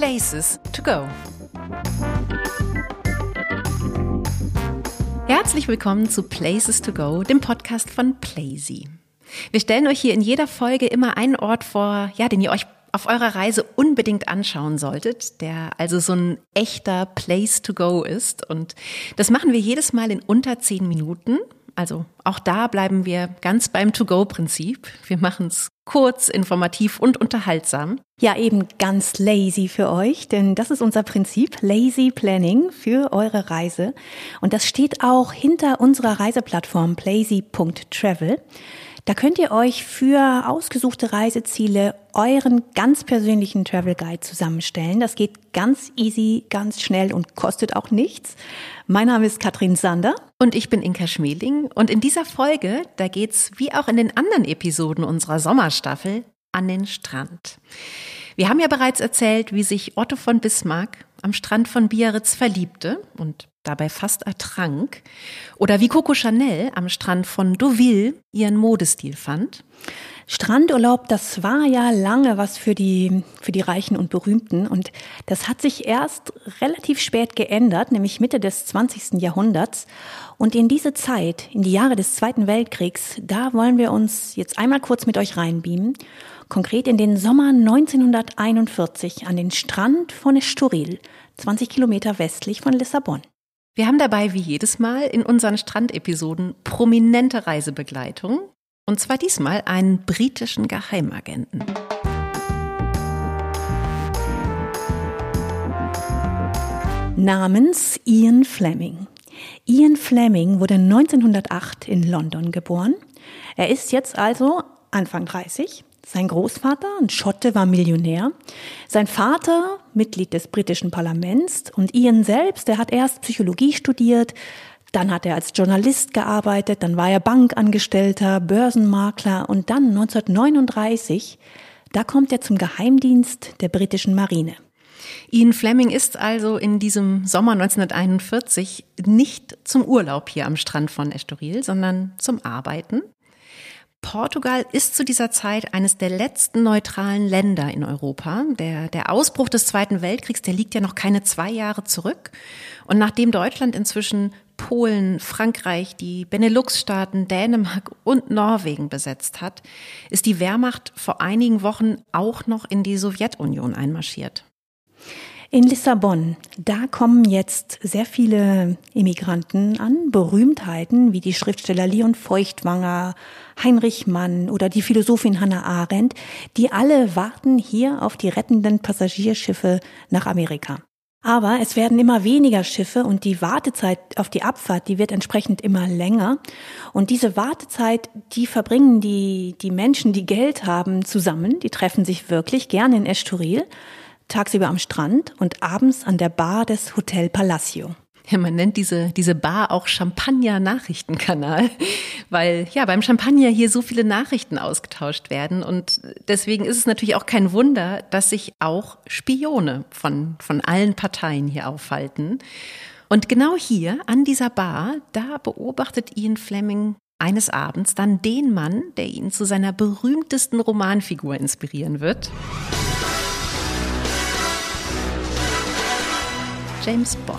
Places to go. Herzlich willkommen zu Places to go, dem Podcast von Plazy. Wir stellen euch hier in jeder Folge immer einen Ort vor, den ihr euch auf eurer Reise unbedingt anschauen solltet, der also so ein echter Place to go ist. Und das machen wir jedes Mal in unter 10 Minuten. Also auch da bleiben wir ganz beim To-Go-Prinzip. Wir machen es kurz, informativ und unterhaltsam. Ja, eben ganz lazy für euch, denn das ist unser Prinzip, Lazy Planning für eure Reise. Und das steht auch hinter unserer Reiseplattform plazy.travel. Da könnt ihr euch für ausgesuchte Reiseziele euren ganz persönlichen Travel Guide zusammenstellen. Das geht ganz easy, ganz schnell und kostet auch nichts. Mein Name ist Katrin Sander. Und ich bin Inka Schmeling. Und in dieser Folge, da geht's wie auch in den anderen Episoden unserer Sommerstaffel an den Strand. Wir haben ja bereits erzählt, wie sich Otto von Bismarck am Strand von Biarritz verliebte und dabei fast ertrank. Oder wie Coco Chanel am Strand von Deauville ihren Modestil fand. Strandurlaub, das war ja lange was für die Reichen und Berühmten. Und das hat sich erst relativ spät geändert, nämlich Mitte des 20. Jahrhunderts. Und in diese Zeit, in die Jahre des Zweiten Weltkriegs, da wollen wir uns jetzt einmal kurz mit euch reinbeamen. Konkret in den Sommer 1941 an den Strand von Estoril, 20 Kilometer westlich von Lissabon. Wir haben dabei wie jedes Mal in unseren Strandepisoden prominente Reisebegleitung. Und zwar diesmal einen britischen Geheimagenten. Namens Ian Fleming. Ian Fleming wurde 1908 in London geboren. Er ist jetzt also Anfang 30. Sein Großvater, ein Schotte, war Millionär. Sein Vater, Mitglied des britischen Parlaments. Und Ian selbst, der hat erst Psychologie studiert, dann hat er als Journalist gearbeitet, dann war er Bankangestellter, Börsenmakler und dann 1939, da kommt er zum Geheimdienst der britischen Marine. Ian Fleming ist also in diesem Sommer 1941 nicht zum Urlaub hier am Strand von Estoril, sondern zum Arbeiten. Portugal ist zu dieser Zeit eines der letzten neutralen Länder in Europa. Der Ausbruch des Zweiten Weltkriegs, der liegt ja noch keine 2 Jahre zurück. Und nachdem Deutschland inzwischen Polen, Frankreich, die Benelux-Staaten, Dänemark und Norwegen besetzt hat, ist die Wehrmacht vor einigen Wochen auch noch in die Sowjetunion einmarschiert. In Lissabon, da kommen jetzt sehr viele Immigranten an, Berühmtheiten wie die Schriftsteller Leon Feuchtwanger, Heinrich Mann oder die Philosophin Hannah Arendt, die alle warten hier auf die rettenden Passagierschiffe nach Amerika. Aber es werden immer weniger Schiffe und die Wartezeit auf die Abfahrt, die wird entsprechend immer länger. Und diese Wartezeit, die verbringen die Menschen, die Geld haben, zusammen. Die treffen sich wirklich gerne in Estoril, tagsüber am Strand und abends an der Bar des Hotel Palacio. Ja, man nennt diese Bar auch Champagner-Nachrichtenkanal, weil ja beim Champagner hier so viele Nachrichten ausgetauscht werden und deswegen ist es natürlich auch kein Wunder, dass sich auch Spione von allen Parteien hier aufhalten. Und genau hier an dieser Bar, da beobachtet Ian Fleming eines Abends dann den Mann, der ihn zu seiner berühmtesten Romanfigur inspirieren wird. James Bond.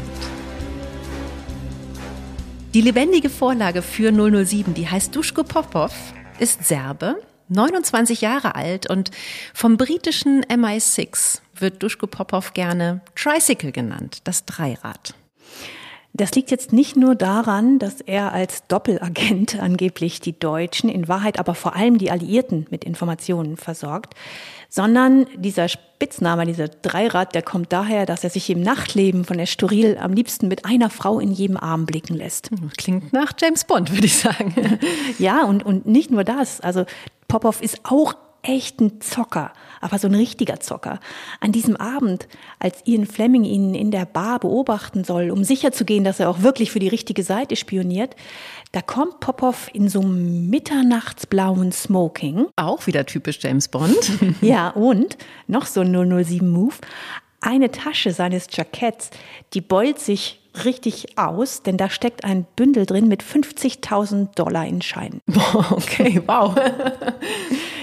Die lebendige Vorlage für 007, die heißt Duško Popov, ist Serbe, 29 Jahre alt und vom britischen MI6 wird Duško Popov gerne Tricycle genannt, das Dreirad. Das liegt jetzt nicht nur daran, dass er als Doppelagent angeblich die Deutschen, in Wahrheit aber vor allem die Alliierten mit Informationen versorgt, sondern dieser Spitzname, dieser Dreirad, der kommt daher, dass er sich im Nachtleben von Estoril am liebsten mit einer Frau in jedem Arm blicken lässt. Klingt nach James Bond, würde ich sagen. Ja, und nicht nur das. Also Popov ist auch echt ein Zocker, aber so ein richtiger Zocker. An diesem Abend, als Ian Fleming ihn in der Bar beobachten soll, um sicherzugehen, dass er auch wirklich für die richtige Seite spioniert, da kommt Popov in so einem mitternachtsblauen Smoking. Auch wieder typisch James Bond. Ja, und noch so ein 007-Move. Eine Tasche seines Jacketts, die beult sich richtig aus, denn da steckt ein Bündel drin mit $50.000 in Scheinen. Okay, wow.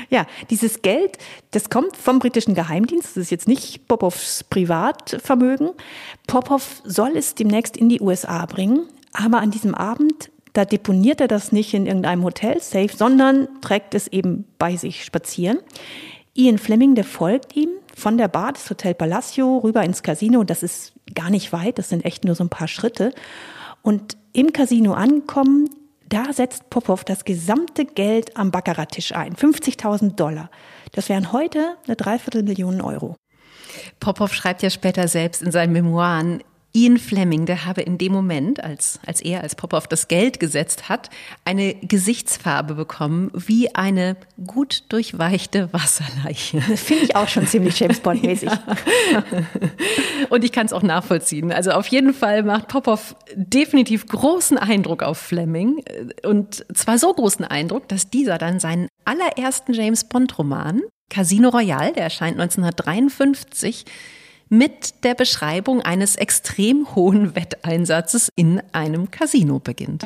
Ja, dieses Geld, das kommt vom britischen Geheimdienst. Das ist jetzt nicht Popows Privatvermögen. Popov soll es demnächst in die USA bringen. Aber an diesem Abend, da deponiert er das nicht in irgendeinem Hotel-Safe, sondern trägt es eben bei sich spazieren. Ian Fleming, der folgt ihm von der Bar des Hotel Palacio rüber ins Casino. Das ist gar nicht weit, das sind echt nur so ein paar Schritte. Und im Casino angekommen, da setzt Popov das gesamte Geld am Baccarat-Tisch ein. $50.000. Das wären heute eine 250.000 Euro. Popov schreibt ja später selbst in seinen Memoiren, Ian Fleming, der habe in dem Moment, als Popov das Geld gesetzt hat, eine Gesichtsfarbe bekommen wie eine gut durchweichte Wasserleiche. Das finde ich auch schon ziemlich James Bond-mäßig. Ja. Und ich kann es auch nachvollziehen. Also auf jeden Fall macht Popov definitiv großen Eindruck auf Fleming. Und zwar so großen Eindruck, dass dieser dann seinen allerersten James Bond-Roman, Casino Royale, der erscheint 1953, mit der Beschreibung eines extrem hohen Wetteinsatzes in einem Casino beginnt.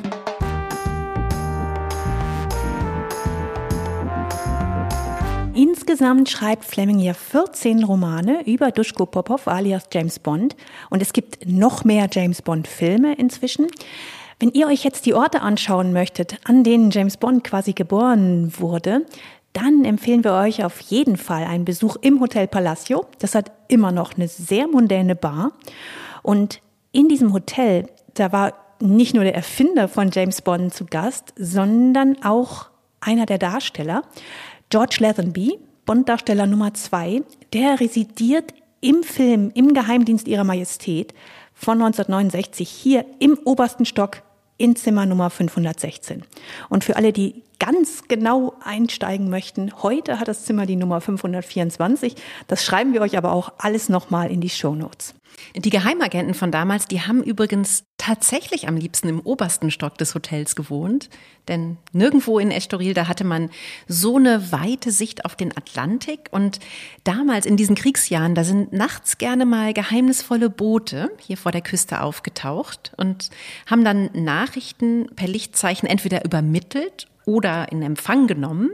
Insgesamt schreibt Fleming ja 14 Romane über Duško Popov alias James Bond. Und es gibt noch mehr James Bond-Filme inzwischen. Wenn ihr euch jetzt die Orte anschauen möchtet, an denen James Bond quasi geboren wurde, dann empfehlen wir euch auf jeden Fall einen Besuch im Hotel Palacio. Das hat immer noch eine sehr mondäne Bar. Und in diesem Hotel, da war nicht nur der Erfinder von James Bond zu Gast, sondern auch einer der Darsteller, George Lazenby, Bond-Darsteller Nummer 2, der residiert im Film Im Geheimdienst Ihrer Majestät von 1969 hier im obersten Stock in Zimmer Nummer 516. Und für alle, die ganz genau einsteigen möchten, heute hat das Zimmer die Nummer 524. Das schreiben wir euch aber auch alles nochmal in die Shownotes. Die Geheimagenten von damals, die haben übrigens tatsächlich am liebsten im obersten Stock des Hotels gewohnt. Denn nirgendwo in Estoril, da hatte man so eine weite Sicht auf den Atlantik. Und damals in diesen Kriegsjahren, da sind nachts gerne mal geheimnisvolle Boote hier vor der Küste aufgetaucht und haben dann Nachrichten per Lichtzeichen entweder übermittelt oder in Empfang genommen.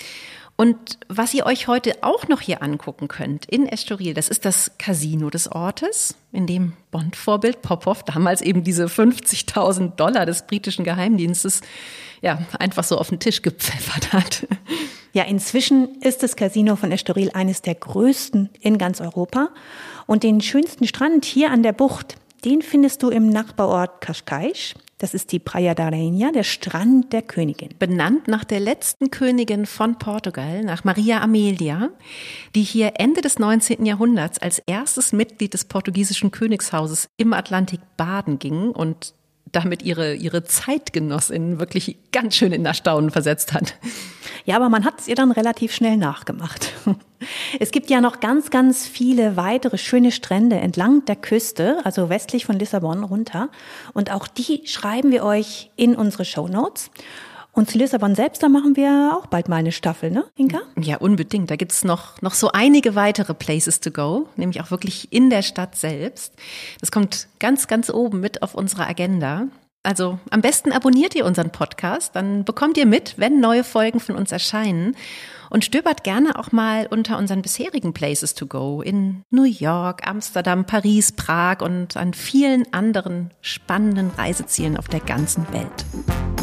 Und was ihr euch heute auch noch hier angucken könnt in Estoril, das ist das Casino des Ortes, in dem Bond-Vorbild Popov damals eben diese $50.000 des britischen Geheimdienstes ja einfach so auf den Tisch gepfeffert hat. Ja, inzwischen ist das Casino von Estoril eines der größten in ganz Europa. Und den schönsten Strand hier an der Bucht, den findest du im Nachbarort Cascais. Das ist die Praia da Rainha, der Strand der Königin. Benannt nach der letzten Königin von Portugal, nach Maria Amelia, die hier Ende des 19. Jahrhunderts als erstes Mitglied des portugiesischen Königshauses im Atlantik baden ging und damit ihre Zeitgenossinnen wirklich ganz schön in Erstaunen versetzt hat. Ja, aber man hat es ihr dann relativ schnell nachgemacht. Es gibt ja noch ganz, ganz viele weitere schöne Strände entlang der Küste, also westlich von Lissabon runter. Und auch die schreiben wir euch in unsere Shownotes. Und zu Lissabon selbst, da machen wir auch bald mal eine Staffel, ne, Inka? Ja, unbedingt. Da gibt's noch so einige weitere Places to go, nämlich auch wirklich in der Stadt selbst. Das kommt ganz, ganz oben mit auf unsere Agenda. Also am besten abonniert ihr unseren Podcast, dann bekommt ihr mit, wenn neue Folgen von uns erscheinen. Und stöbert gerne auch mal unter unseren bisherigen Places to go in New York, Amsterdam, Paris, Prag und an vielen anderen spannenden Reisezielen auf der ganzen Welt.